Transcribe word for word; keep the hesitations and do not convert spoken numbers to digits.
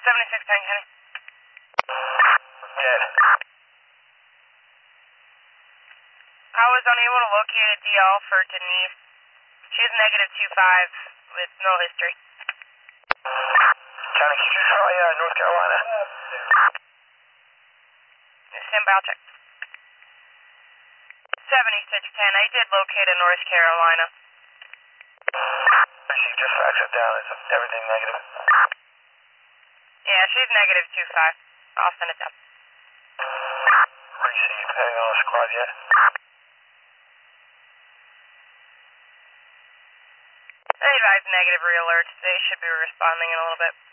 seventy-six ten, Kenny. Dead. I was unable to locate a D L for Denise. She's negative two five with no history. Johnny, can you try uh, North Carolina? Stand by, I'll check. seventy-six ten, I did locate a North Carolina. She just faxed it down. Is everything negative? Yeah, she's negative two five. I'll send it down. Received. Anything on the squad yet? They advise negative realerts. They should be responding in a little bit.